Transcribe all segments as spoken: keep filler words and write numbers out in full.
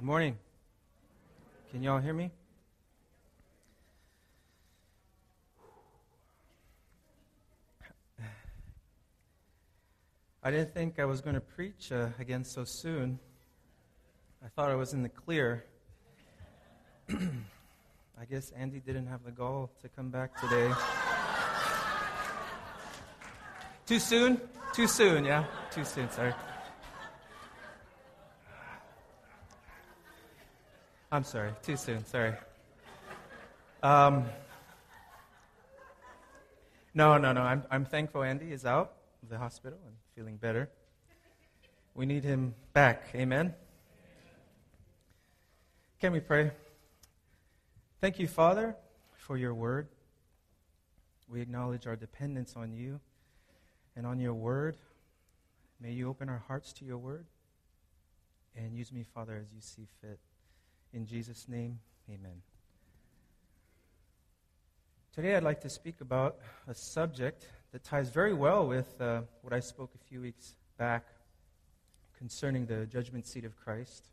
Good morning. Can you all hear me? I didn't think I was going to preach uh, again so soon. I thought I was in the clear. I guess Andy didn't have the gall to come back today. Too soon? Too soon, yeah? Too soon, sorry. I'm sorry, too soon, sorry. Um, no, no, no, I'm, I'm thankful Andy is out of the hospital and feeling better. We need him back, amen? Can we pray? Thank you, Father, for your word. We acknowledge our dependence on you and on your word. May you open our hearts to your word and use me, Father, as you see fit. In Jesus' name, amen. Today I'd like to speak about a subject that ties very well with uh, what I spoke a few weeks back concerning the judgment seat of Christ.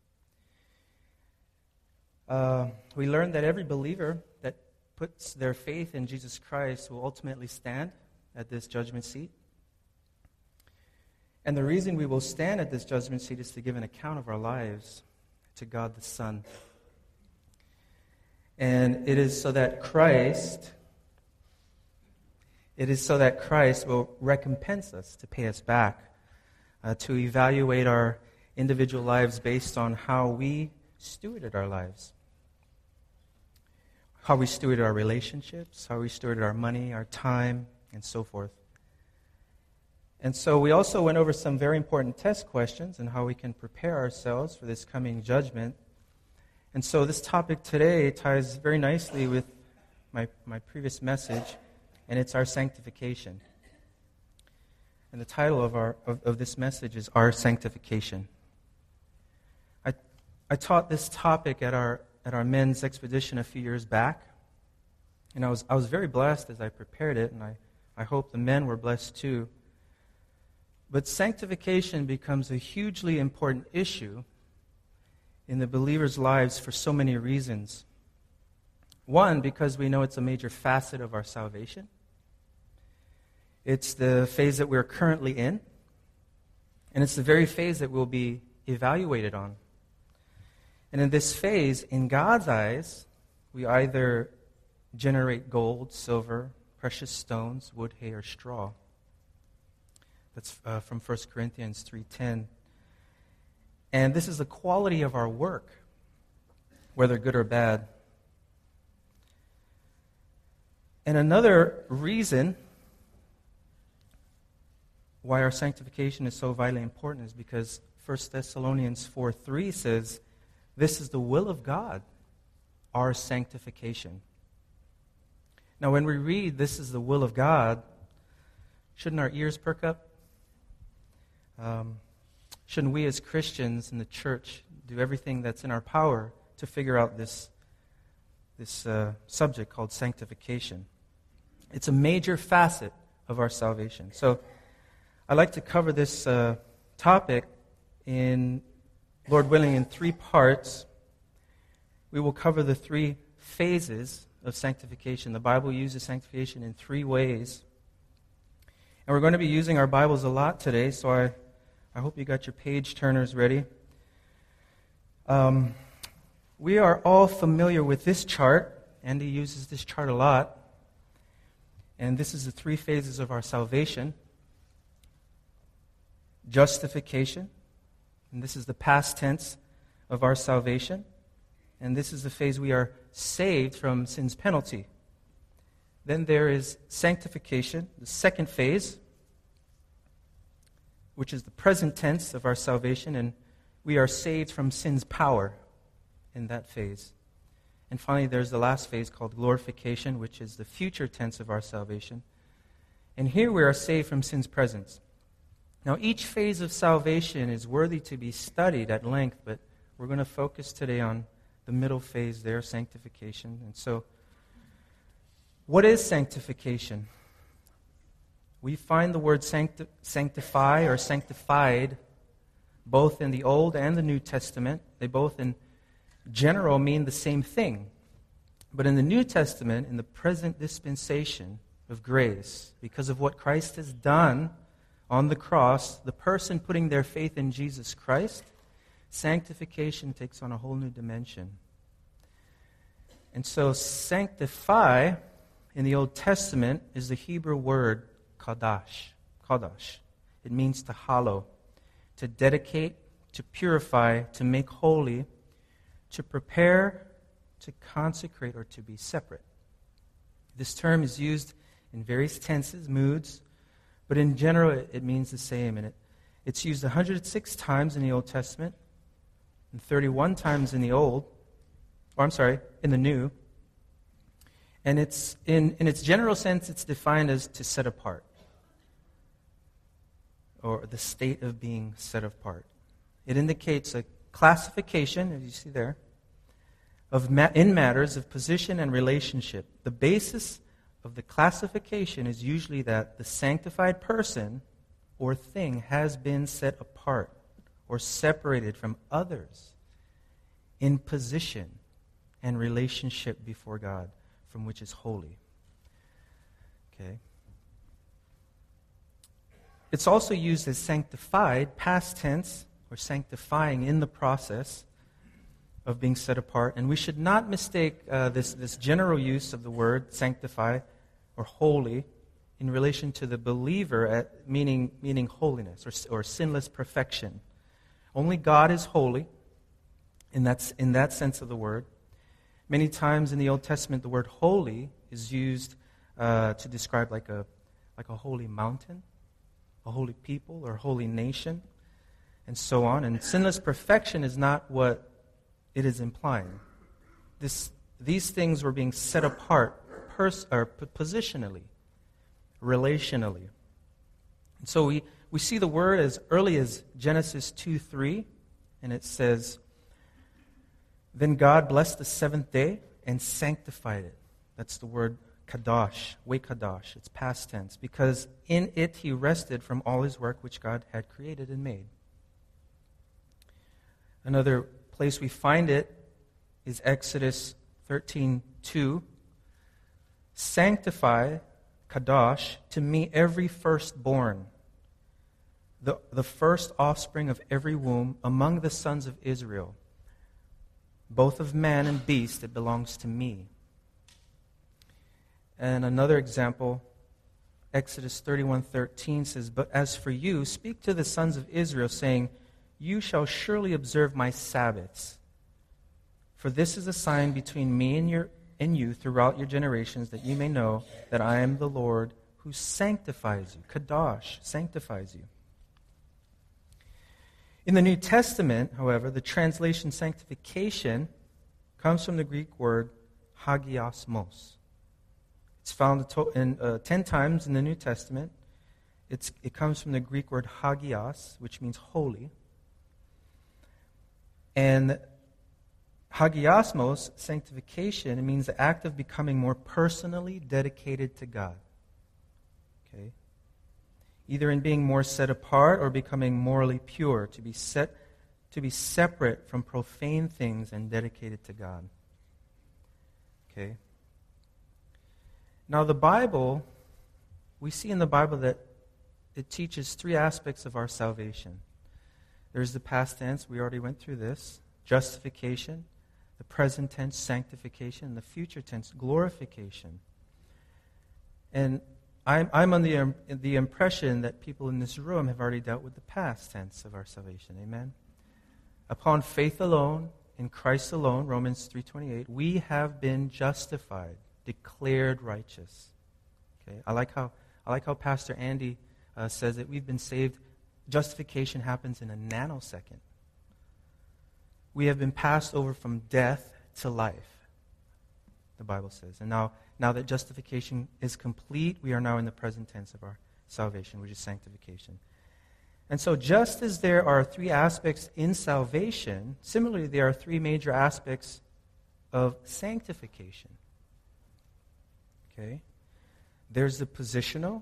Uh, we learned that every believer that puts their faith in Jesus Christ will ultimately stand at this judgment seat. And the reason we will stand at this judgment seat is to give an account of our lives to God the Son. And it is so that Christ, it is so that Christ will recompense us, to pay us back, uh, to evaluate our individual lives based on how we stewarded our lives. How we stewarded our relationships, how we stewarded our money, our time, and so forth. And so we also went over some very important test questions and how we can prepare ourselves for this coming judgment. And so this topic today ties very nicely with my, my previous message, and it's our sanctification. And the title of our of, of this message is Our Sanctification. I I taught this topic at our at our men's expedition a few years back, and I was I was very blessed as I prepared it, and I, I hope the men were blessed too. But sanctification becomes a hugely important issue in the believers' lives for so many reasons. One, because we know it's a major facet of our salvation. It's the phase that we're currently in, and it's the very phase that we'll be evaluated on. And in this phase, in God's eyes, we either generate gold, silver, precious stones, wood, hay, or straw. That's uh, from First Corinthians three ten. And this is the quality of our work, whether good or bad. And another reason why our sanctification is so vitally important is because First Thessalonians four three says, this is the will of God, our sanctification. Now when we read, this is the will of God, shouldn't our ears perk up? Um, shouldn't we as Christians in the church do everything that's in our power to figure out this, this uh, subject called sanctification? It's a major facet of our salvation. So I'd like to cover this uh, topic in, Lord willing, in three parts. We will cover the three phases of sanctification. The Bible uses sanctification in three ways. And we're going to be using our Bibles a lot today, so I, I hope you got your page turners ready. Um, we are all familiar with this chart. Andy uses this chart a lot. And this is the three phases of our salvation. Justification. And this is the past tense of our salvation. And this is the phase we are saved from sin's penalty. Then there is sanctification, the second phase, which is the present tense of our salvation, and we are saved from sin's power in that phase. And finally, there's the last phase called glorification, which is the future tense of our salvation. And here we are saved from sin's presence. Now, each phase of salvation is worthy to be studied at length, but we're going to focus today on the middle phase there, sanctification. And so, what is sanctification? We find the word sancti- sanctify or sanctified both in the Old and the New Testament. They both in, general mean the same thing. But in the New Testament, in the present dispensation of grace, because of what Christ has done on the cross, the person putting their faith in Jesus Christ, sanctification takes on a whole new dimension. And so sanctify in the Old Testament is the Hebrew word kadash. Kadash. It means to hallow, to dedicate, to purify, to make holy, to prepare, to consecrate, or to be separate. This term is used in various tenses, moods, but in general it, it means the same. And it, it's used one hundred six times in the Old Testament and thirty-one times in the Old, or I'm sorry, in the New. And it's in, in its general sense, it's defined as to set apart, or the state of being set apart. It indicates a classification, as you see there, of ma- in matters of position and relationship. The basis of the classification is usually that the sanctified person or thing has been set apart or separated from others in position and relationship before God, from which is holy. Okay. It's also used as sanctified, past tense, or sanctifying in the process of being set apart. And we should not mistake uh, this, this general use of the word sanctify or holy in relation to the believer, at, meaning, meaning holiness or, or sinless perfection. Only God is holy in that, in that sense of the word. Many times in the Old Testament, the word holy is used uh, to describe like a, like a holy mountain, a holy people, or a holy nation, and so on. And sinless perfection is not what it is implying. This, these things were being set apart pers- or positionally, relationally. And so we, we see the word as early as Genesis two three, and it says, "Then God blessed the seventh day and sanctified it." That's the word kadosh, we kadosh. It's past tense, because in it he rested from all his work which God had created and made. Another place we find it is Exodus thirteen two. "Sanctify, kadosh, to me every firstborn, the, the first offspring of every womb among the sons of Israel, both of man and beast, it belongs to me." And another example, Exodus thirty-one thirteen says, "But as for you, speak to the sons of Israel, saying, you shall surely observe my Sabbaths. For this is a sign between me and, your, and you throughout your generations, that you may know that I am the Lord who sanctifies you." Kadosh, sanctifies you. In the New Testament, however, the translation sanctification comes from the Greek word hagiosmos. It's found in, uh, ten times in the New Testament. It's, it comes from the Greek word hagios, which means holy. And hagiosmos, sanctification, it means the act of becoming more personally dedicated to God. Okay? Either in being more set apart or becoming morally pure, to be set, to be separate from profane things and dedicated to God. Okay? Now the Bible, we see in the Bible that it teaches three aspects of our salvation. There's the past tense, we already went through this, justification, the present tense, sanctification, and the future tense, glorification. And I'm, I'm on the, the impression that people in this room have already dealt with the past tense of our salvation. Amen? Upon faith alone, in Christ alone, Romans three twenty-eight, we have been justified, declared righteous. Okay? I like how I like how Pastor Andy uh, says that we've been saved. Justification happens in a nanosecond. We have been passed over from death to life, the Bible says. And now, now that justification is complete, we are now in the present tense of our salvation, which is sanctification. And so just as there are three aspects in salvation, similarly there are three major aspects of sanctification. Okay? There's the positional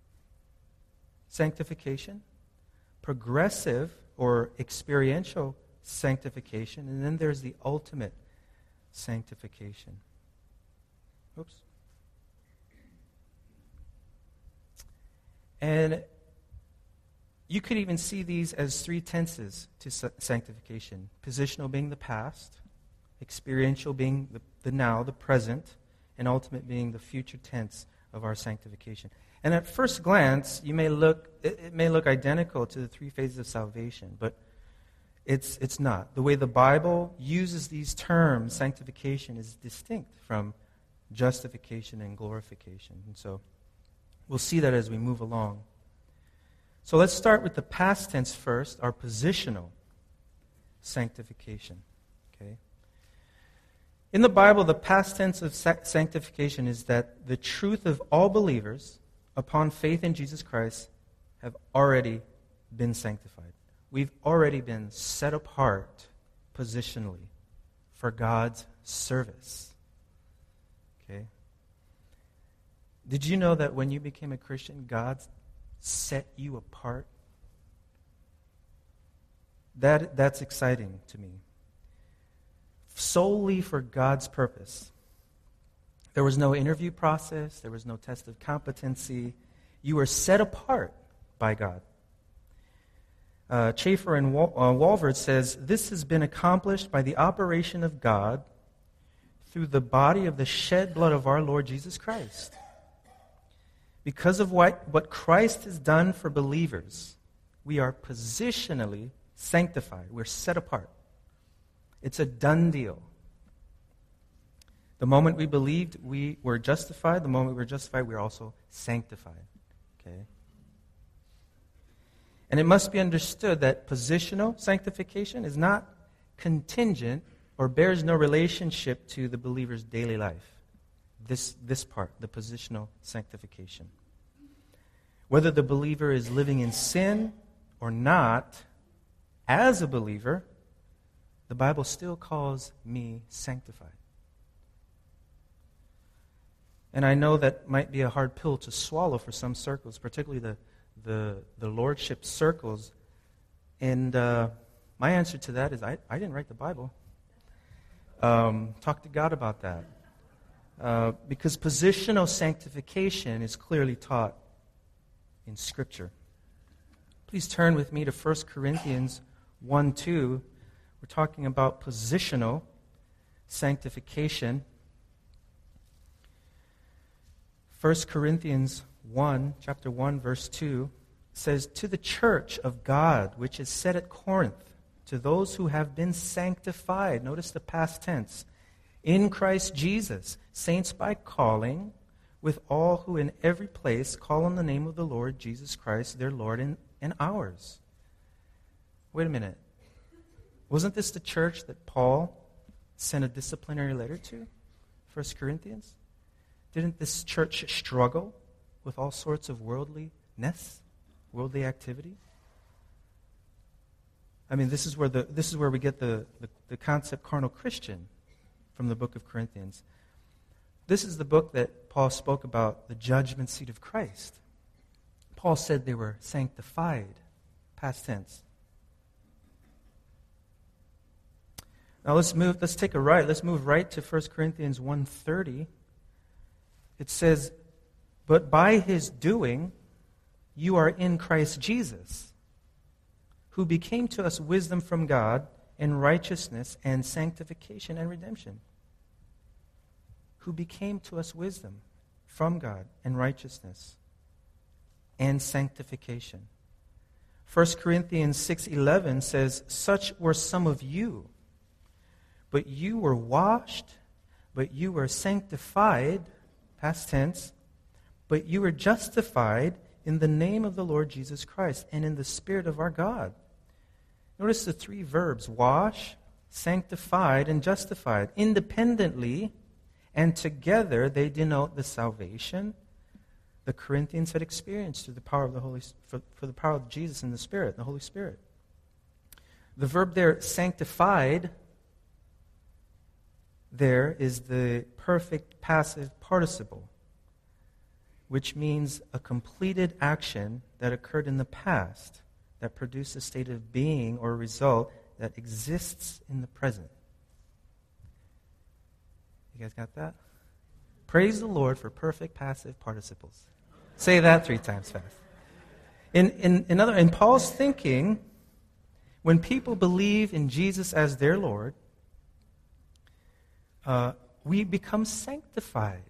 sanctification, progressive or experiential sanctification, and then there's the ultimate sanctification. Oops. And you could even see these as three tenses to sanctification. Positional being the past, experiential being the, the now, the present, and ultimate being the future tense of our sanctification. And at first glance, you may look it, it may look identical to the three phases of salvation, but it's it's not. The way the Bible uses these terms, sanctification, is distinct from justification and glorification. And so we'll see that as we move along. So let's start with the past tense first, our positional sanctification. Okay. In the Bible, the past tense of sanctification is that the truth of all believers upon faith in Jesus Christ have already been sanctified. We've already been set apart positionally for God's service. Okay? Did you know that when you became a Christian, God set you apart? That, that's exciting to me. Solely for God's purpose. There was no interview process. There was no test of competency. You were set apart by God. Uh, Chafer and Wal- uh, Walvoord says, this has been accomplished by the operation of God through the body of the shed blood of our Lord Jesus Christ. Because of what, what Christ has done for believers, we are positionally sanctified. We're set apart. It's a done deal. The moment we believed, we were justified. The moment we were justified, we were also sanctified. Okay? And it must be understood that positional sanctification is not contingent or bears no relationship to the believer's daily life. This, this part, the positional sanctification. Whether the believer is living in sin or not, as a believer, the Bible still calls me sanctified. And I know that might be a hard pill to swallow for some circles, particularly the, the, the lordship circles. And uh, my answer to that is I, I didn't write the Bible. Um, talk to God about that. Uh, because positional sanctification is clearly taught in Scripture. Please turn with me to First Corinthians one two. We're talking about positional sanctification. First Corinthians one, chapter one, verse two, says, to the church of God, which is set at Corinth, to those who have been sanctified, notice the past tense, in Christ Jesus, saints by calling, with all who in every place call on the name of the Lord Jesus Christ, their Lord and, and ours. Wait a minute. Wasn't this the church that Paul sent a disciplinary letter to? First Corinthians? Didn't this church struggle with all sorts of worldliness, worldly activity? I mean, this is where the this is where we get the, the, the concept carnal Christian from the book of Corinthians. This is the book that Paul spoke about the judgment seat of Christ. Paul said they were sanctified, past tense. Now let's move, let's take a right. Let's move right to First Corinthians one thirty. It says, but by his doing, you are in Christ Jesus, who became to us wisdom from God and righteousness and sanctification and redemption. Who became to us wisdom from God and righteousness and sanctification. First Corinthians six eleven says, such were some of you, but you were washed, but you were sanctified, past tense, but you were justified in the name of the Lord Jesus Christ and in the Spirit of our God. Notice the three verbs, wash, sanctified, and justified. Independently and together they denote the salvation the Corinthians had experienced through the power of the Holy for, for the power of Jesus and the Spirit, the Holy Spirit. The verb there, sanctified, there is the perfect passive participle, which means a completed action that occurred in the past that produced a state of being or result that exists in the present. You guys got that? Praise the Lord for perfect passive participles. Say that three times fast. In, in, in, other, in Paul's thinking, when people believe in Jesus as their Lord, uh, we become sanctified.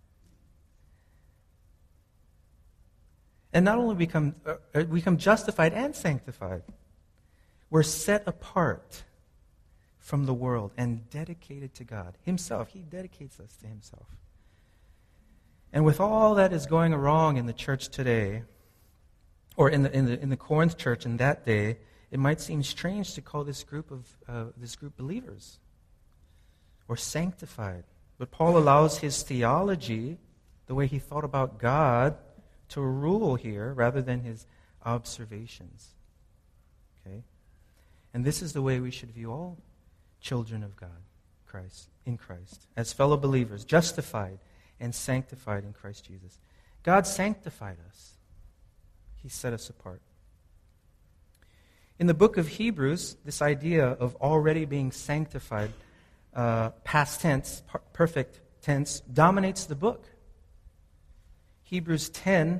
And not only become, uh, we become justified and sanctified, we're set apart from the world and dedicated to God Himself. He dedicates us to Himself. And with all that is going wrong in the church today, or in the in the in the Corinth church in that day, it might seem strange to call this group of uh, this group believers or sanctified. But Paul allows his theology, the way he thought about God, to rule here rather than his observations. Okay? And this is the way we should view all children of God, Christ, in Christ, as fellow believers, justified and sanctified in Christ Jesus. God sanctified us. He set us apart. In the book of Hebrews, this idea of already being sanctified, uh, past tense, per- perfect tense, dominates the book. Hebrews ten,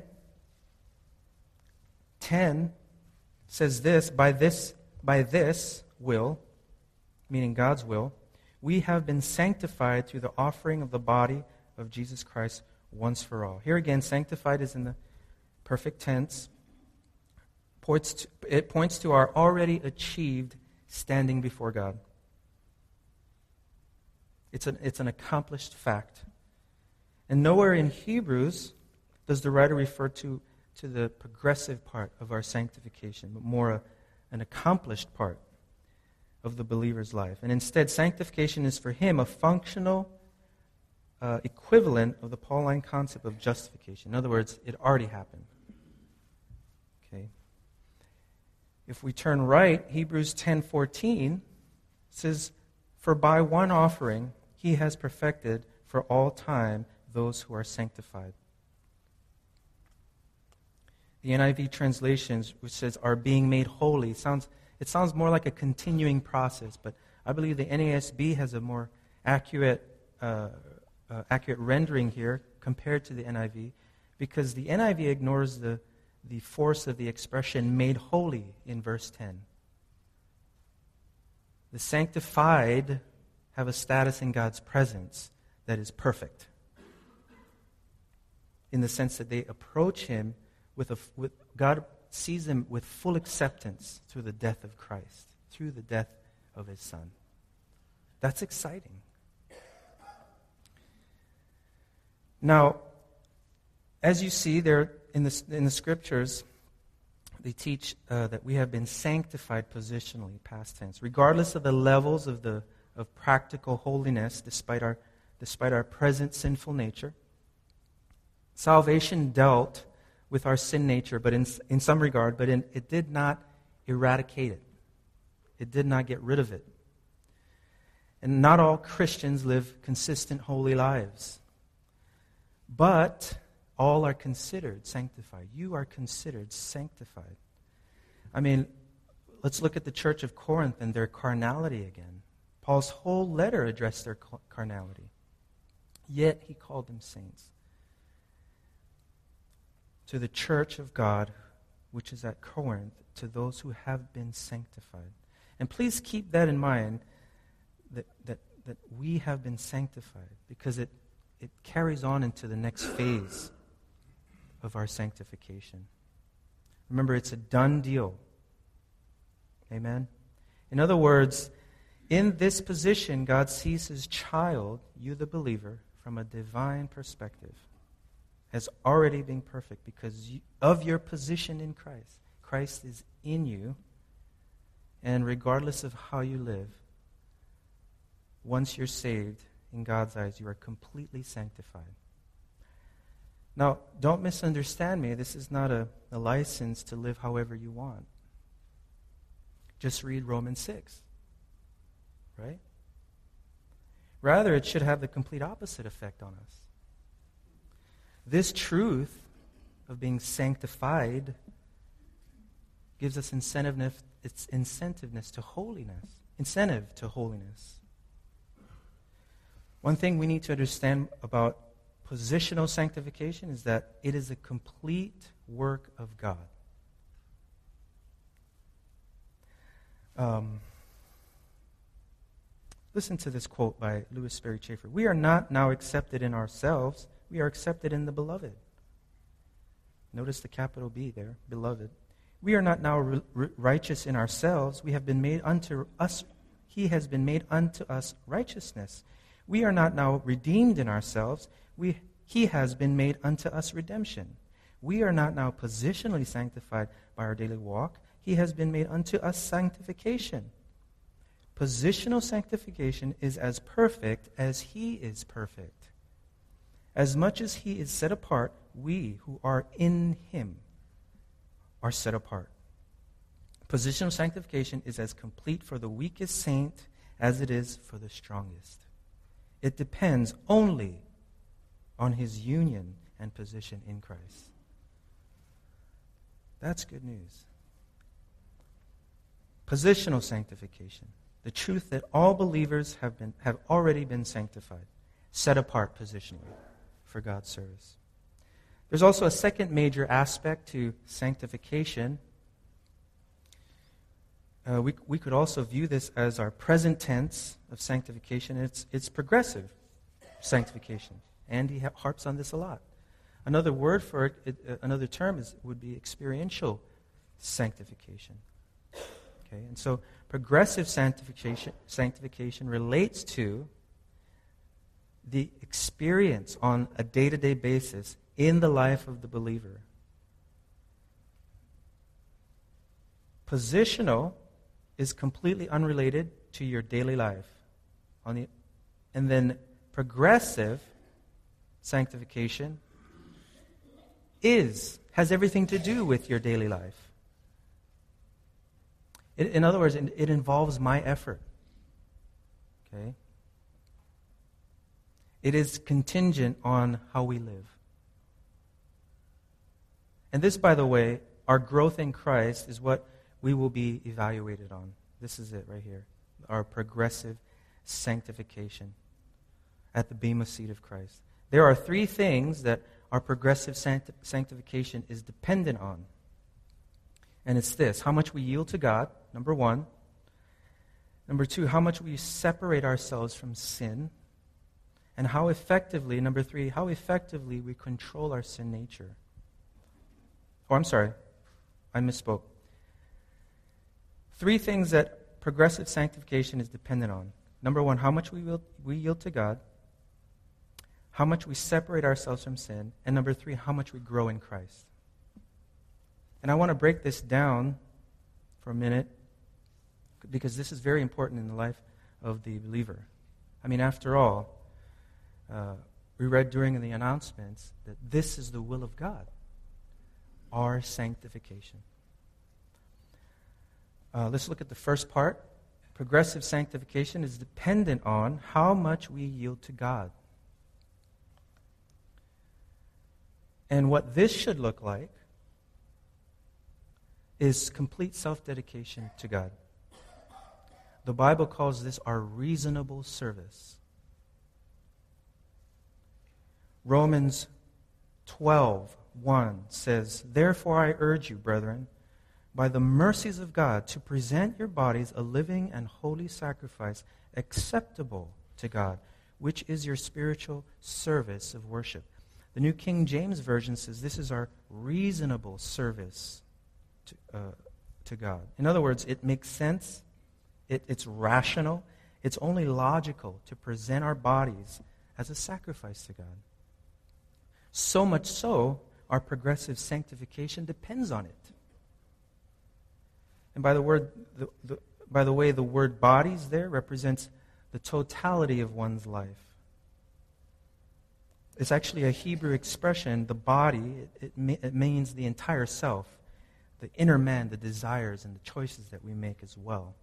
ten says this, by this, by this will, meaning God's will, we have been sanctified through the offering of the body of Jesus Christ once for all. Here again, sanctified is in the perfect tense. Points to, it points to our already achieved standing before God. It's an, it's an accomplished fact. And nowhere in Hebrews does the writer refer to, to the progressive part of our sanctification, but more a, an accomplished part of the believer's life. And instead, sanctification is for him a functional uh, equivalent of the Pauline concept of justification. In other words, it already happened. Okay. If we turn right, Hebrews ten fourteen says, for by one offering he has perfected for all time those who are sanctified. The N I V translations, which says are being made holy, sounds it sounds more like a continuing process, but I believe the N A S B has a more accurate uh, uh, accurate rendering here compared to the N I V, because the N I V ignores the the force of the expression made holy in verse ten. The sanctified have a status in God's presence that is perfect, in the sense that they approach Him with a with God sees them with full acceptance through the death of Christ, through the death of His Son. That's exciting. Now, as you see there in the, in the Scriptures, they teach uh, that we have been sanctified positionally, past tense, regardless of the levels of the of practical holiness, despite our despite our present sinful nature. Salvation dealt with our sin nature, but in in some regard, but in, it did not eradicate it. It did not get rid of it. And not all Christians live consistent, holy lives. But all are considered sanctified. You are considered sanctified. I mean, let's look at the church of Corinth and their carnality again. Paul's whole letter addressed their carnality. Yet he called them saints. To the church of God, which is at Corinth, to those who have been sanctified. And please keep that in mind, that, that, that we have been sanctified, because it, it carries on into the next phase of our sanctification. Remember, it's a done deal. Amen? In other words, in this position, God sees His child, you the believer, from a divine perspective, as already being perfect because you, of your position in Christ. Christ is in you, and regardless of how you live, once you're saved, in God's eyes, you are completely sanctified. Now, don't misunderstand me. This is not a, a license to live however you want. Just read Romans six. Right? Rather, it should have the complete opposite effect on us. This truth of being sanctified gives us incentive, its incentiveness to holiness, incentive to holiness. One thing we need to understand about positional sanctification is that it is a complete work of God. Um, listen to this quote by Louis Sperry Chafer. "We are not now accepted in ourselves, we are accepted in the beloved." Notice the capital B there, beloved. "We are not now re- re- righteous in ourselves, we have been made unto us, he has been made unto us righteousness. We are not now redeemed in ourselves, we he has been made unto us redemption. We are not now positionally sanctified by our daily walk, he has been made unto us sanctification." Positional sanctification is as perfect as he is perfect. As much as he is set apart, we who are in him are set apart. Positional sanctification is as complete for the weakest saint as it is for the strongest. It depends only on his union and position in Christ. That's good news. Positional sanctification, the truth that all believers have been have already been sanctified, set apart positionally for God's service. There's also a second major aspect to sanctification. Uh, we, we could also view this as our present tense of sanctification. It's, it's progressive sanctification. Andy harps on this a lot. Another word for it, it uh, another term is would be experiential sanctification. Okay, and so progressive sanctification, sanctification relates to the experience on a day-to-day basis in the life of the believer. Positional is completely unrelated to your daily life. On the, and then progressive sanctification is, has everything to do with your daily life. It, in other words, it, it involves my effort. Okay? It is contingent on how we live. And this, by the way, our growth in Christ is what we will be evaluated on. This is it right here. Our progressive sanctification at the bema seat of Christ. There are three things that our progressive sancti- sanctification is dependent on. And it's this: how much we yield to God, number one. Number two, how much we separate ourselves from sin. And how effectively, number three, how effectively we control our sin nature. Oh, I'm sorry. I misspoke. Three things that progressive sanctification is dependent on. Number one, how much we yield, we yield to God. How much we separate ourselves from sin. And number three, how much we grow in Christ. And I want to break this down for a minute because this is very important in the life of the believer. I mean, after all, uh, we read during the announcements that this is the will of God, our sanctification. Uh, let's look at the first part. Progressive sanctification is dependent on how much we yield to God. And what this should look like is complete self-dedication to God. The Bible calls this our reasonable service. Romans twelve one says, "Therefore I urge you, brethren, by the mercies of God, to present your bodies a living and holy sacrifice, acceptable to God, which is your spiritual service of worship." The New King James Version says this is our reasonable service to, uh, to God. In other words, it makes sense, it, it's rational, it's only logical to present our bodies as a sacrifice to God. So much so, our progressive sanctification depends on it. And by the word, the, the, by the way, the word bodies there represents the totality of one's life. It's actually a Hebrew expression. The body, it, it, it means the entire self, the inner man, the desires and the choices that we make as well.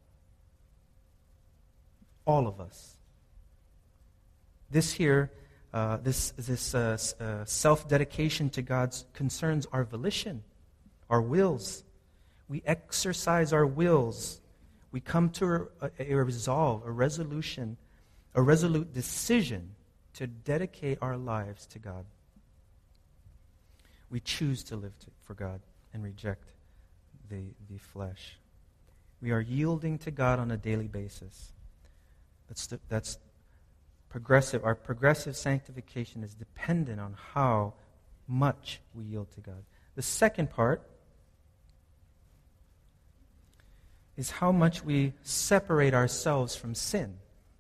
All of us. This here, uh, this this uh, uh, self-dedication to God concerns our volition, our wills. We exercise our wills. We come to a, a resolve, a resolution, a resolute decision to dedicate our lives to God. We choose to live to, for God and reject the, the flesh. We are yielding to God on a daily basis. That's, the, that's progressive. Our progressive sanctification is dependent on how much we yield to God. The second part is how much we separate ourselves from sin.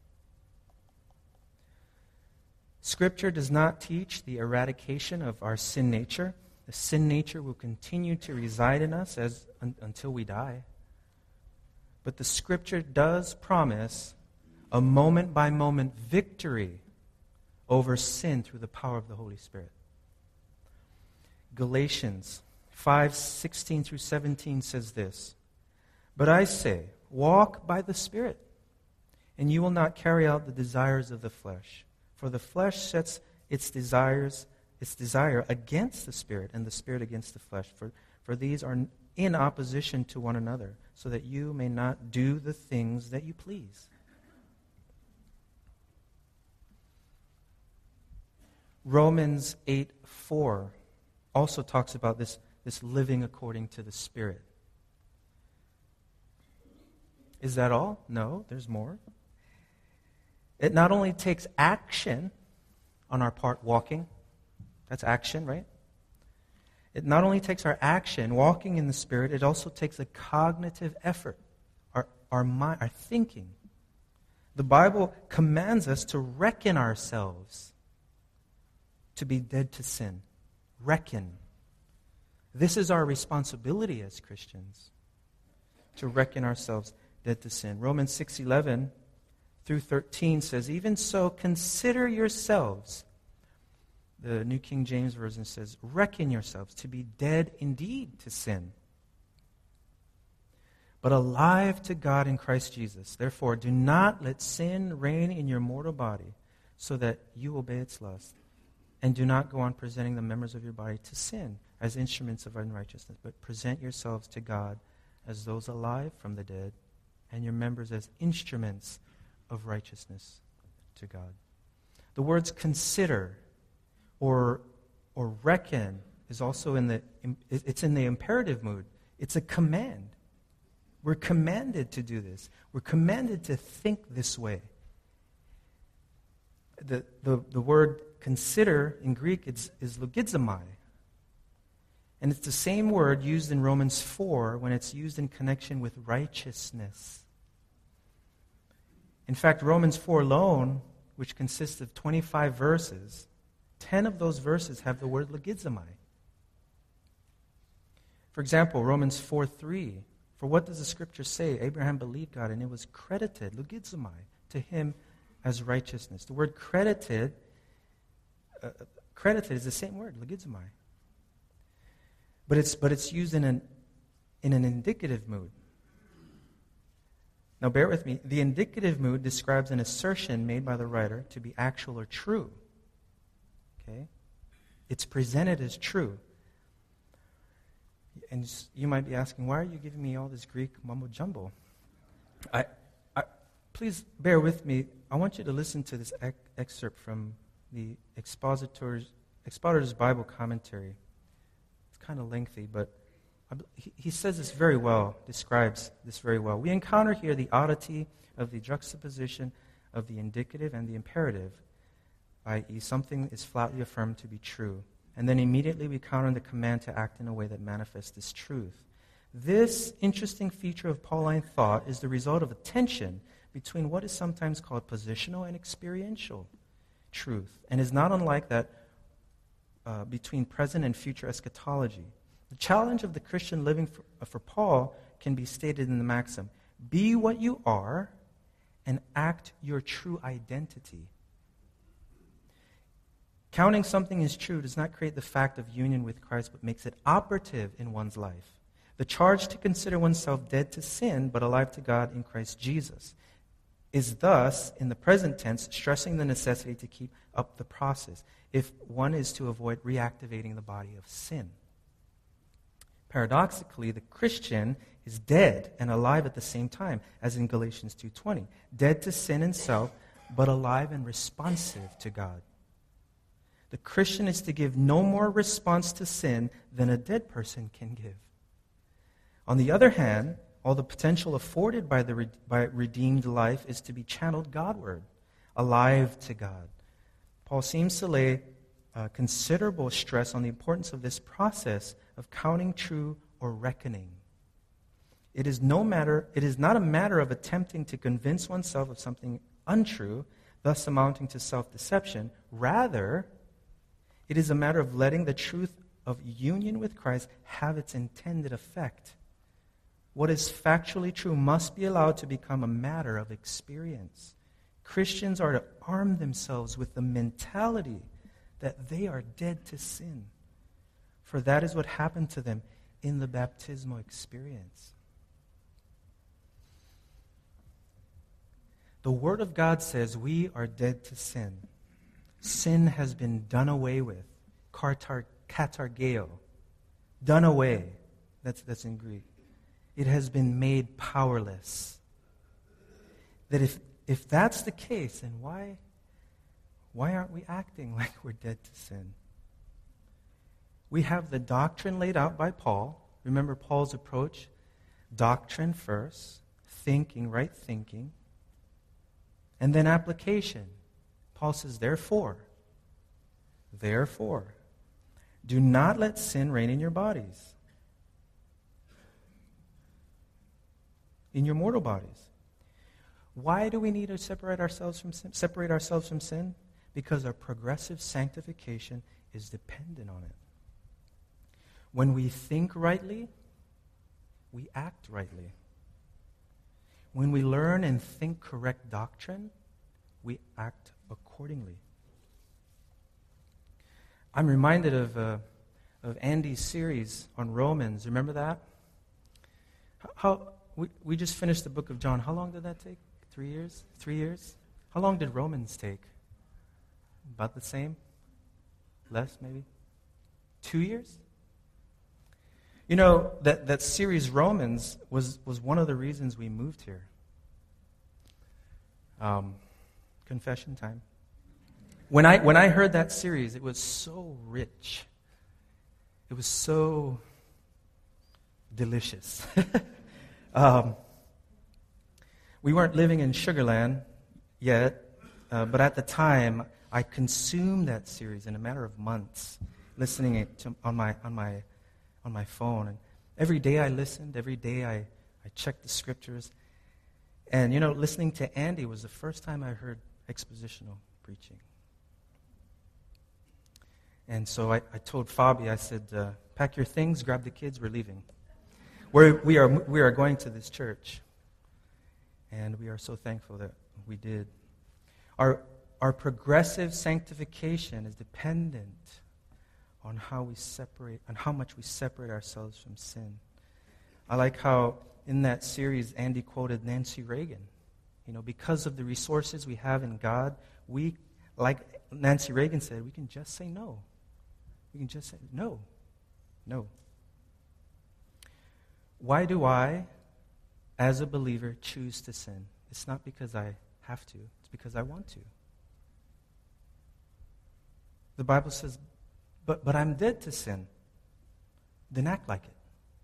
Scripture does not teach the eradication of our sin nature. The sin nature will continue to reside in us as un, until we die. But the Scripture does promise a moment-by-moment victory over sin through the power of the Holy Spirit. Galatians five sixteen through seventeen says this, "But I say, walk by the Spirit, and you will not carry out the desires of the flesh. For the flesh sets its desires, its desire against the Spirit, and the Spirit against the flesh. For, for these are in opposition to one another, so that you may not do the things that you please." Romans eight four also talks about this, this living according to the Spirit. Is that all? No, there's more. It not only takes action on our part, walking. That's action, right? It not only takes our action, walking in the Spirit, it also takes a cognitive effort, our, our, mind, our thinking. The Bible commands us to reckon ourselves to be dead to sin. Reckon. This is our responsibility as Christians, to reckon ourselves dead to sin. Romans six eleven through thirteen says, "Even so, consider yourselves." The New King James Version says, "Reckon yourselves to be dead indeed to sin, but alive to God in Christ Jesus. Therefore, do not let sin reign in your mortal body, so that you obey its lust. And do not go on presenting the members of your body to sin as instruments of unrighteousness, but present yourselves to God as those alive from the dead, and your members as instruments of righteousness to God." The words consider or or reckon is also in the it's in the imperative mood. It's a command. We're commanded to do this. We're commanded to think this way. The the, the word consider in Greek is, is logizomai. And it's the same word used in Romans four when it's used in connection with righteousness. In fact, Romans four alone, which consists of twenty-five verses, ten of those verses have the word logizomai. For example, Romans four three, "For what does the Scripture say? Abraham believed God, and it was credited, logizomai, to him as righteousness." The word credited, uh, credited is the same word, logizomai. But it's but it's used in an in an indicative mood. Now bear with me. The indicative mood describes an assertion made by the writer to be actual or true. Okay? It's presented as true. And you might be asking, why are you giving me all this Greek mumbo jumbo? I, I, please bear with me. I want you to listen to this ec- excerpt from the Expositor's, Expositor's Bible Commentary. It's kind of lengthy, but I, he, he says this very well, describes this very well. "We encounter here the oddity of the juxtaposition of the indicative and the imperative, that is, something is flatly affirmed to be true. And then immediately we counter the command to act in a way that manifests this truth. This interesting feature of Pauline thought is the result of a tension between what is sometimes called positional and experiential truth, and is not unlike that uh, between present and future eschatology. The challenge of the Christian living for, uh, for Paul can be stated in the maxim, be what you are and act your true identity. Counting something as true does not create the fact of union with Christ, but makes it operative in one's life. The charge to consider oneself dead to sin, but alive to God in Christ Jesus, is thus, in the present tense, stressing the necessity to keep up the process, if one is to avoid reactivating the body of sin. Paradoxically, the Christian is dead and alive at the same time, as in Galatians two twenty. Dead to sin and self, but alive and responsive to God. The Christian is to give no more response to sin than a dead person can give. On the other hand, all the potential afforded by the re- by redeemed life is to be channeled Godward, alive to God. Paul seems to lay uh, considerable stress on the importance of this process of counting true or reckoning. It is no matter. It is not a matter of attempting to convince oneself of something untrue, thus amounting to self-deception. Rather, it is a matter of letting the truth of union with Christ have its intended effect. What is factually true must be allowed to become a matter of experience. Christians are to arm themselves with the mentality that they are dead to sin, for that is what happened to them in the baptismal experience. The Word of God says we are dead to sin. Sin has been done away with. Katar, katargeo. Done away. That's, that's in Greek. It has been made powerless. That if, if that's the case, then why, why aren't we acting like we're dead to sin? We have the doctrine laid out by Paul. Remember Paul's approach? Doctrine first, thinking, right thinking, and then application. Paul says, therefore, therefore, do not let sin reign in your bodies, in your mortal bodies. Why do we need to separate ourselves from sin? Separate ourselves from sin? Because our progressive sanctification is dependent on it. When we think rightly, we act rightly. When we learn and think correct doctrine, we act accordingly. I'm reminded of uh, of Andy's series on Romans. Remember that? How we, we just finished the book of John. How long did that take? Three years? Three years? How long did Romans take? About the same? Less, maybe? Two years? You know, that, that series Romans was, was one of the reasons we moved here. Um, confession time. When I when I heard that series, it was so rich. It was so delicious. um, we weren't living in Sugarland yet, uh, but at the time, I consumed that series in a matter of months, listening it to, on my on my on my phone. And every day I listened. Every day I, I checked the scriptures. And you know, listening to Andy was the first time I heard expositional preaching. And so I, I told Fabi, I said, uh, pack your things, grab the kids, we're leaving. We're, we, are, we are going to this church. And we are so thankful that we did. Our, our progressive sanctification is dependent on how we separate, on how much we separate ourselves from sin. I like how in that series Andy quoted Nancy Reagan. You know, because of the resources we have in God, we, like Nancy Reagan said, we can just say no. We can just say no. No. Why do I, as a believer, choose to sin? It's not because I have to. It's because I want to. The Bible says, but, but I'm dead to sin. Then act like it.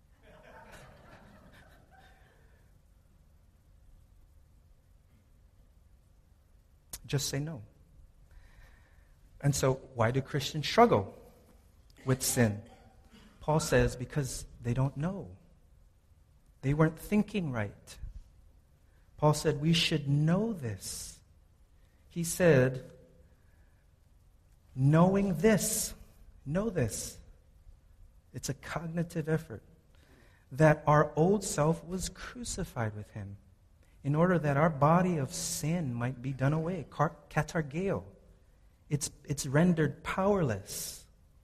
Just say no. And so, why do Christians struggle with sin? Paul says, because they don't know. They weren't thinking right. Paul said, we should know this. He said, knowing this, know this. It's a cognitive effort. That our old self was crucified with him, in order that our body of sin might be done away. Katargeo. It's, it's rendered powerless.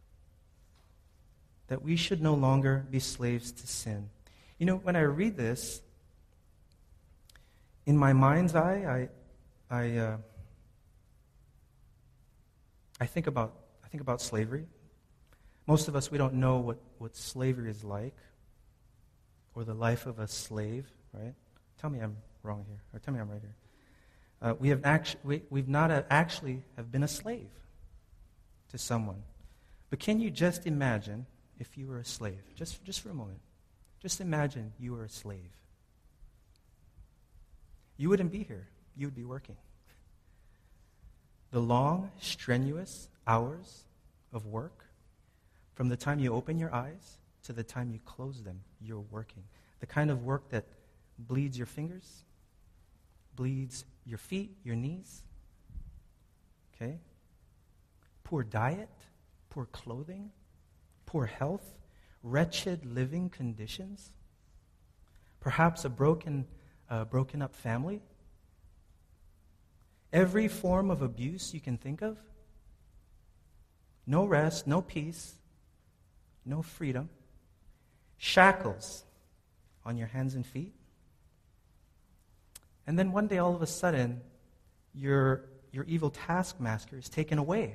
That we should no longer be slaves to sin. You know, when I read this, in my mind's eye, I, I, uh, I think about, I think about slavery. Most of us, we don't know what, what slavery is like. or the life of a slave, right? Tell me I'm wrong here, or tell me I'm right here. Uh, we have actu- we, we've not uh, actually have been a slave to someone. But can you just imagine if you were a slave? Just, just for a moment. Just imagine you were a slave. You wouldn't be here. You would be working. The long, strenuous hours of work, from the time you open your eyes to the time you close them, you're working. The kind of work that bleeds your fingers, bleeds your feet, your knees. Okay? Poor diet, poor clothing, poor health, wretched living conditions, perhaps a broken, uh, broken up family. Every form of abuse you can think of. No rest, no peace, no freedom. Shackles on your hands and feet. And then one day, all of a sudden, your, your evil taskmaster is taken away,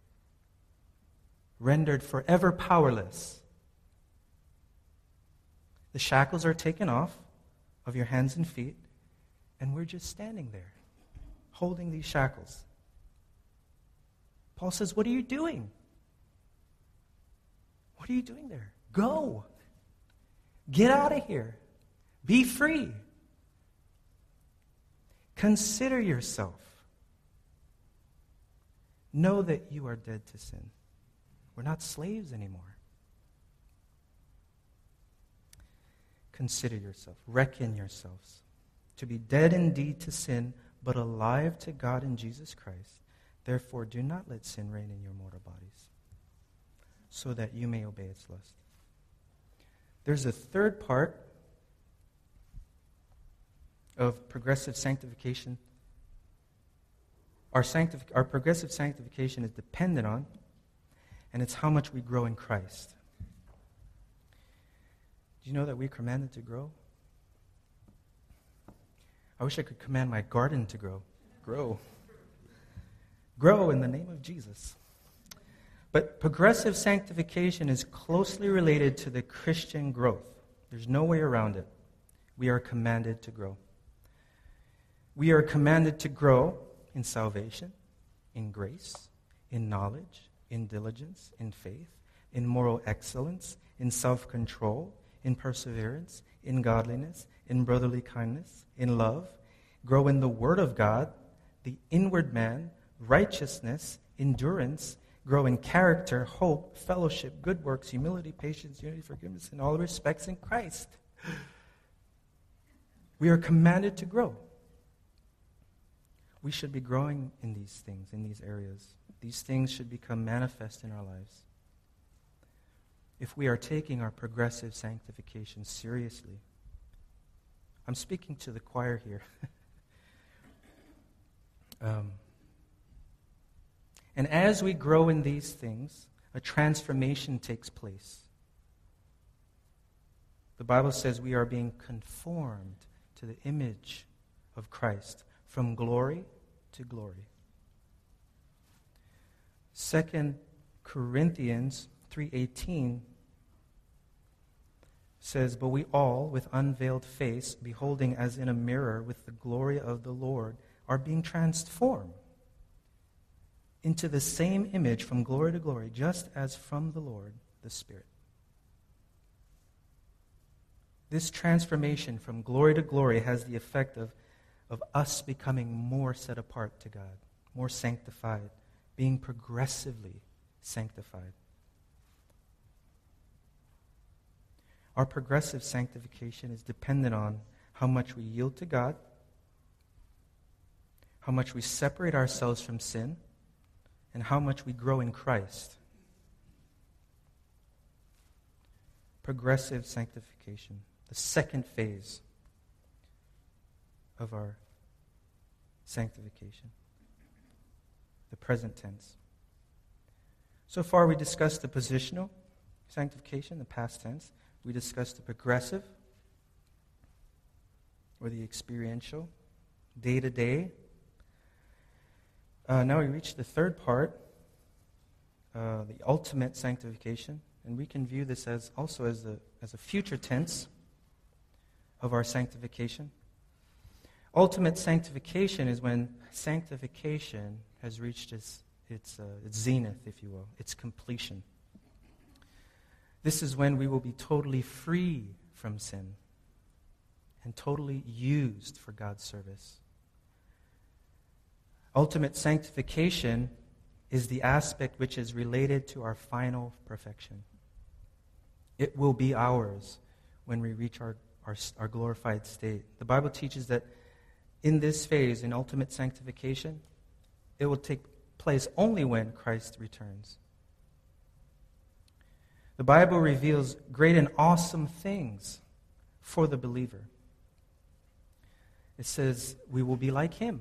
rendered forever powerless. The shackles are taken off of your hands and feet, and we're just standing there, holding these shackles. Paul says, what are you doing? What are you doing there? Go. Get out of here. Be free. Consider yourself. Know that you are dead to sin. We're not slaves anymore. Consider yourself. Reckon yourselves to be dead indeed to sin, but alive to God in Jesus Christ. Therefore, do not let sin reign in your mortal bodies, so that you may obey its lust. There's a third part of progressive sanctification. Our, sanctif- our progressive sanctification is dependent on, and it's how much we grow in Christ. Do you know that we're commanded to grow? I wish I could command my garden to grow. Grow. Grow in the name of Jesus. But progressive sanctification is closely related to the Christian growth. There's no way around it. We are commanded to grow. We are commanded to grow in salvation, in grace, in knowledge, in diligence, in faith, in moral excellence, in self-control, in perseverance, in godliness, in brotherly kindness, in love. Grow in the Word of God, the inward man, righteousness, endurance. Grow in character, hope, fellowship, good works, humility, patience, unity, forgiveness, in all respects in Christ. We are commanded to grow. We should be growing in these things, in these areas. These things should become manifest in our lives. If we are taking our progressive sanctification seriously. I'm speaking to the choir here. um, and as we grow in these things, a transformation takes place. The Bible says we are being conformed to the image of Christ from glory to glory. Second Corinthians three eighteen says, but we all, with unveiled face, beholding as in a mirror with the glory of the Lord, are being transformed into the same image from glory to glory, just as from the Lord, the Spirit. This transformation from glory to glory has the effect of, of us becoming more set apart to God, more sanctified, being progressively sanctified. Our progressive sanctification is dependent on how much we yield to God, how much we separate ourselves from sin, and how much we grow in Christ. Progressive sanctification, the second phase of our sanctification, the present tense. So far we discussed the positional sanctification, the past tense. We discussed the progressive, or the experiential, day-to-day. Uh, now we reach the third part, uh, the ultimate sanctification, and we can view this as also as a, as a future tense. of our sanctification. Ultimate sanctification is when sanctification has reached its, its, uh, its zenith, if you will, its completion. This is when we will be totally free from sin and totally used for God's service. Ultimate sanctification is the aspect which is related to our final perfection. It will be ours when we reach our, our, our glorified state. The Bible teaches that in this phase, in ultimate sanctification, it will take place only when Christ returns. The Bible reveals great and awesome things for the believer. It says we will be like Him.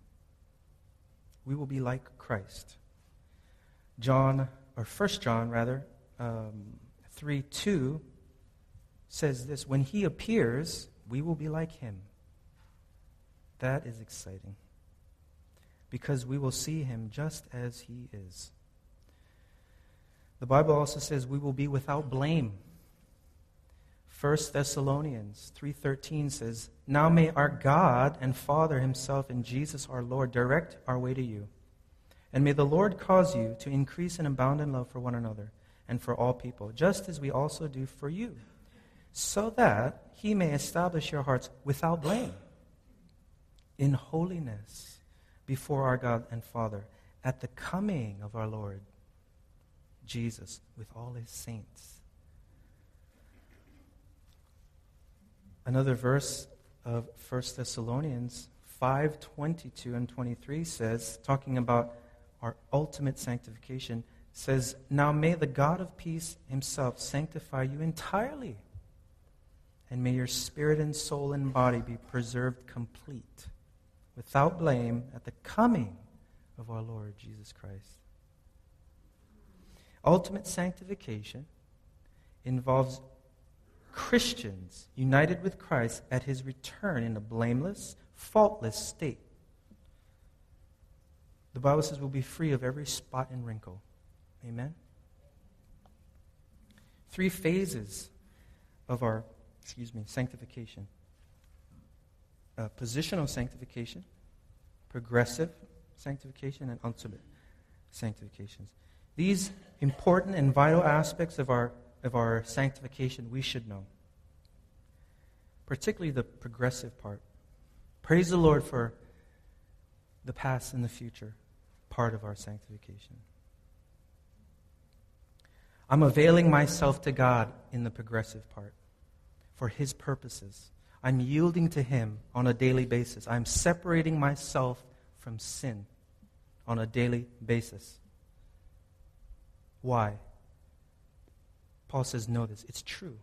We will be like Christ. John, or First John rather, um, three two says this: when He appears, we will be like Him. That is exciting, because we will see Him just as He is. The Bible also says we will be without blame. First Thessalonians three thirteen says, now may our God and Father Himself and Jesus our Lord direct our way to you. And may the Lord cause you to increase and abound in love for one another and for all people, just as we also do for you, so that He may establish your hearts without blame, in holiness, before our God and Father, at the coming of our Lord Jesus with all His saints. Another verse of First Thessalonians five twenty-two and twenty-three says, talking about our ultimate sanctification, says, now may the God of peace Himself sanctify you entirely, and may your spirit and soul and body be preserved complete, without blame, at the coming of our Lord Jesus Christ. Ultimate sanctification involves Christians united with Christ at His return in a blameless, faultless state. The Bible says we'll be free of every spot and wrinkle. Amen? Three phases of our, excuse me, sanctification. Uh, positional sanctification, progressive sanctification, and ultimate sanctifications. These important and vital aspects of our of our sanctification we should know, particularly the progressive part. Praise the Lord for the past and the future part of our sanctification. I'm availing myself to God in the progressive part for His purposes. I'm yielding to Him on a daily basis. I'm separating myself from sin on a daily basis. Why? Paul says, know this. It's true.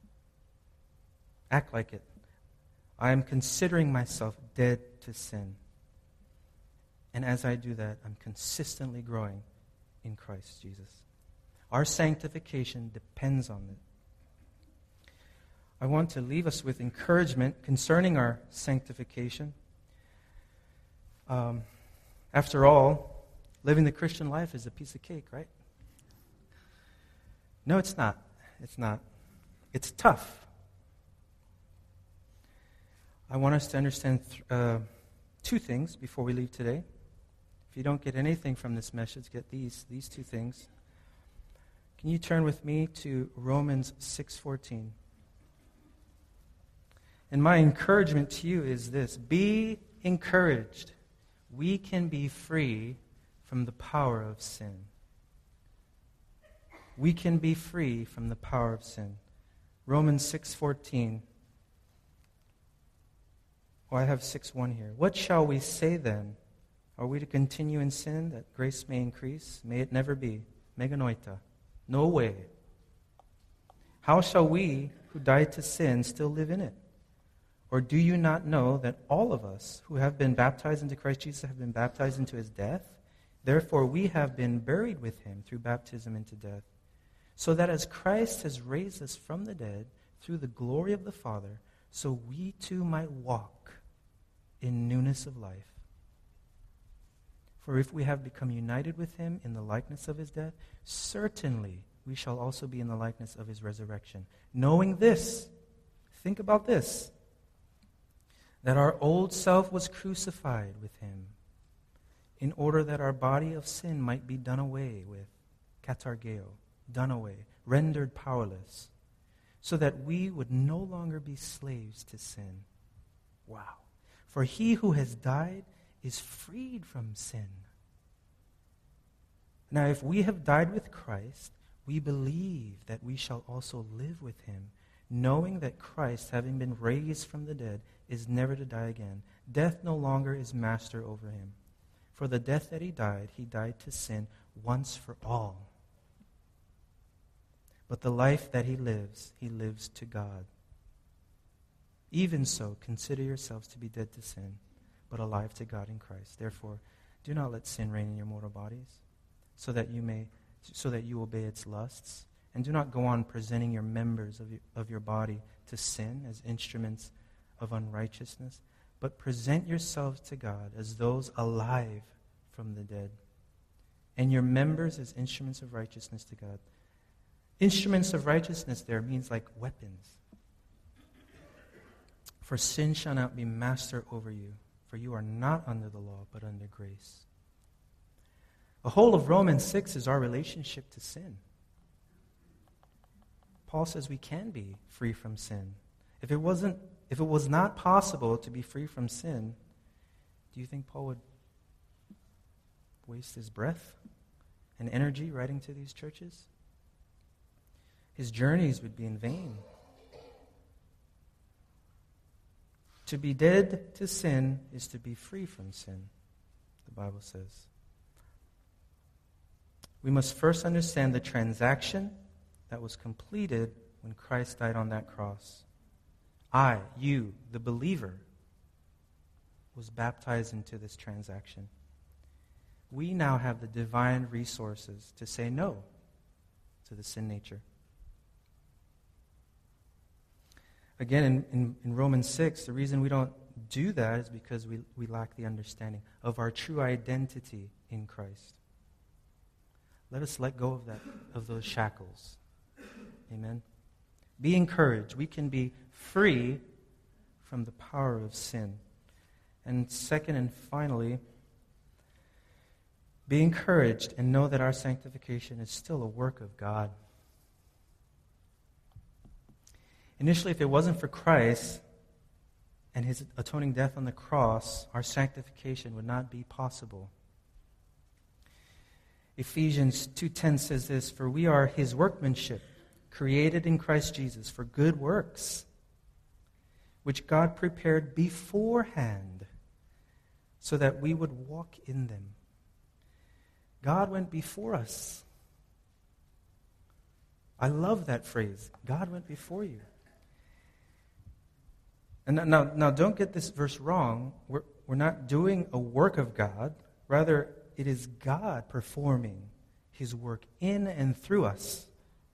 Act like it. I am considering myself dead to sin. And as I do that, I'm consistently growing in Christ Jesus. Our sanctification depends on it. I want to leave us with encouragement concerning our sanctification. Um, after all, living the Christian life is a piece of cake, right? No, it's not. It's not. It's tough. I want us to understand th- uh, two things before we leave today. If you don't get anything from this message, get these, these two things. Can you turn with me to Romans six fourteen? And my encouragement to you is this: be encouraged. We can be free from the power of sin. We can be free from the power of sin. Romans six fourteen. Oh, I have six one here. What shall we say then? Are we to continue in sin that grace may increase? May it never be. Meganoita. No way. How shall we who died to sin still live in it? Or do you not know that all of us who have been baptized into Christ Jesus have been baptized into His death? Therefore we have been buried with Him through baptism into death, so that as Christ has raised us from the dead through the glory of the Father, so we too might walk in newness of life. For if we have become united with Him in the likeness of His death, certainly we shall also be in the likeness of His resurrection. Knowing this, think about this, that our old self was crucified with him, in order that our body of sin might be done away with, katargeo, done away, rendered powerless, so that we would no longer be slaves to sin. Wow. For he who has died is freed from sin. Now, if we have died with Christ, we believe that we shall also live with him, knowing that Christ, having been raised from the dead, is never to die again. Death no longer is master over him. For the death that he died, he died to sin once for all. But the life that he lives, he lives to God. Even so, consider yourselves to be dead to sin, but alive to God in Christ. Therefore, do not let sin reign in your mortal bodies, so that you may, so that you obey its lusts. And do not go on presenting your members of your, of your body to sin as instruments of unrighteousness, but present yourselves to God as those alive from the dead, and your members as instruments of righteousness to God. Instruments of righteousness there means like weapons. For sin shall not be master over you, for you are not under the law, but under grace. The whole of Romans six is our relationship to sin. Paul says we can be free from sin. If it wasn't, if it was not possible to be free from sin, do you think Paul would waste his breath and energy writing to these churches? His journeys would be in vain. To be dead to sin is to be free from sin, the Bible says. We must first understand the transaction that was completed when Christ died on that cross. I, you, the believer, was baptized into this transaction. We now have the divine resources to say no to the sin nature. Again, in, in, in Romans six, the reason we don't do that is because we, we lack the understanding of our true identity in Christ. Let us let go of that, of those shackles. Amen. Be encouraged. We can be free from the power of sin. And second and finally, be encouraged and know that our sanctification is still a work of God. Initially, if it wasn't for Christ and his atoning death on the cross, our sanctification would not be possible. Ephesians two ten says this, "For we are his workmanship, created in Christ Jesus for good works, which God prepared beforehand so that we would walk in them." God went before us. I love that phrase. God went before you. And now, now don't get this verse wrong. We're, we're not doing a work of God. Rather, it is God performing his work in and through us.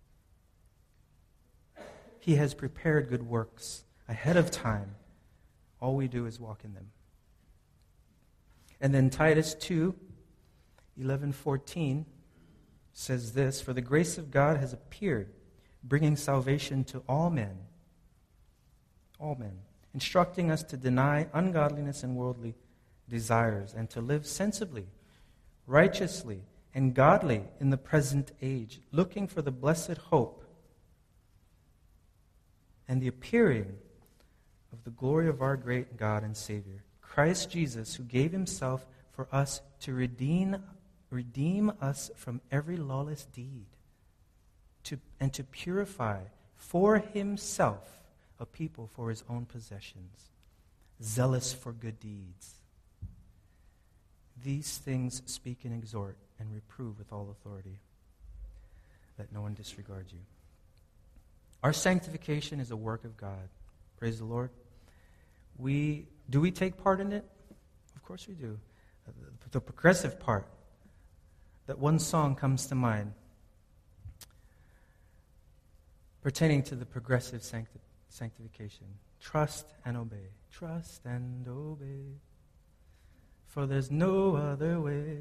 He has prepared good works ahead of time. All we do is walk in them. And then Titus two, eleven, fourteen says this, "For the grace of God has appeared, bringing salvation to all men, all men, instructing us to deny ungodliness and worldly desires, and to live sensibly, righteously, and godly in the present age, looking for the blessed hope and the appearing of the glory of our great God and Savior, Christ Jesus, who gave himself for us to redeem, redeem us from every lawless deed, to, and to purify for himself a people for his own possessions, zealous for good deeds. These things speak and exhort and reprove with all authority. Let no one disregard you." Our sanctification is a work of God. Praise the Lord. We do we take part in it? Of course we do. The, the progressive part. That one song comes to mind pertaining to the progressive sancti- sanctification. Trust and obey. Trust and obey. For there's no other way.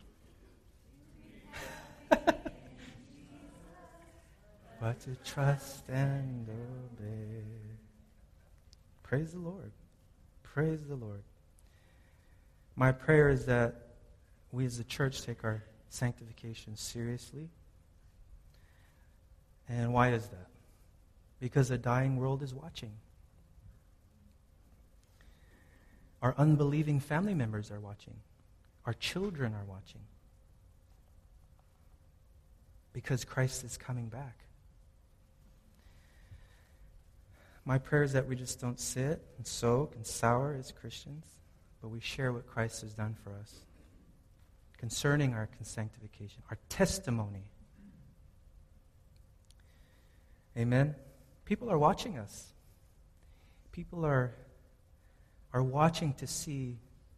But to trust and obey. Praise the Lord. Praise the Lord. My prayer is that we as a church take our sanctification seriously. And why is that? Because a dying world is watching. Our unbelieving family members are watching. Our children are watching. Because Christ is coming back. My prayer is that we just don't sit and soak and sour as Christians, but we share what Christ has done for us concerning our sanctification, our testimony. Amen? People are watching us. People are, are watching to see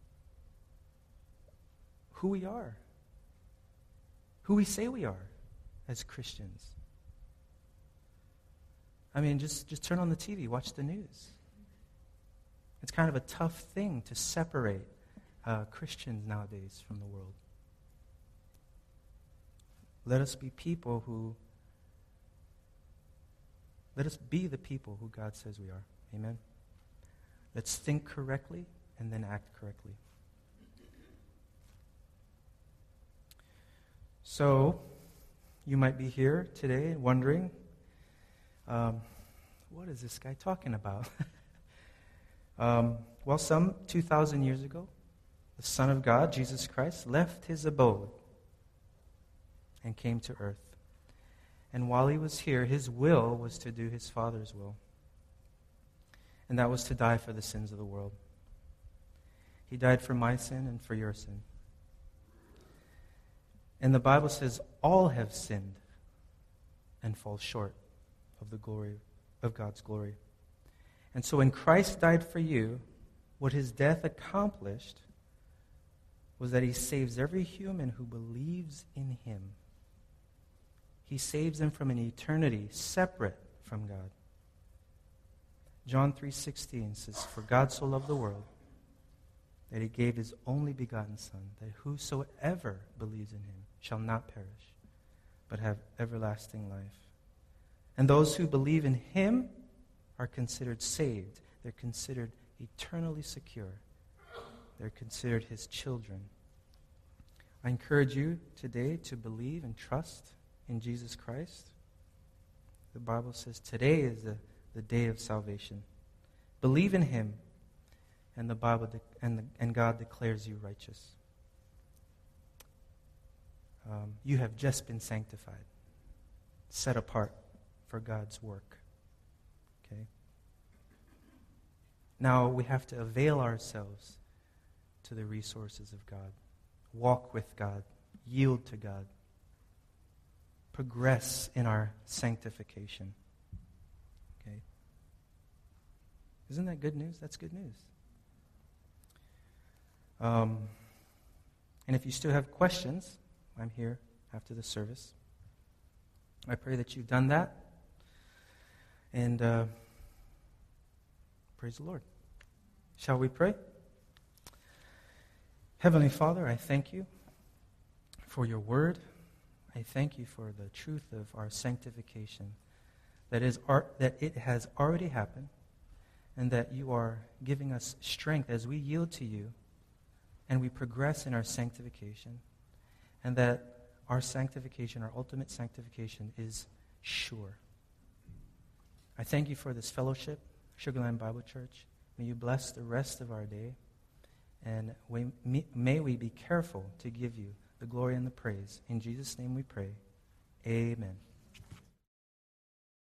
who we are, who we say we are as Christians. I mean, just, just turn on the T V, watch the news. It's kind of a tough thing to separate uh, Christians nowadays from the world. Let us be people who, let us be the people who God says we are. Amen? Let's think correctly and then act correctly. So, you might be here today wondering, um, what is this guy talking about? um, well, some two thousand years ago, the Son of God, Jesus Christ, left his abode and came to earth. And while he was here, his will was to do his Father's will. And that was to die for the sins of the world. He died for my sin and for your sin. And the Bible says all have sinned and fall short of the glory of God's glory. And so when Christ died for you, what his death accomplished was that he saves every human who believes in him. He saves them from an eternity separate from God. John three sixteen says, "For God so loved the world that he gave his only begotten Son, that whosoever believes in him shall not perish, but have everlasting life." And those who believe in him are considered saved. They're considered eternally secure. They're considered his children. I encourage you today to believe and trust in Jesus Christ. The Bible says today is the, the day of salvation. Believe in him, and the Bible de- and, the, and God declares you righteous. Um, you have just been sanctified, set apart for God's work. Okay? Now we have to avail ourselves to the resources of God. Walk with God. Yield to God. Progress in our sanctification. Okay? Isn't that good news? That's good news. Um, and if you still have questions, I'm here after the service. I pray that you've done that. And uh, praise the Lord. Shall we pray? Heavenly Father, I thank you for your word. I thank you for the truth of our sanctification, that is ar- that it has already happened, and that you are giving us strength as we yield to you and we progress in our sanctification, and that our sanctification, our ultimate sanctification, is sure. I thank you for this fellowship, Sugar Land Bible Church. May you bless the rest of our day, and we, may we be careful to give you the glory and the praise. In Jesus' name we pray. Amen.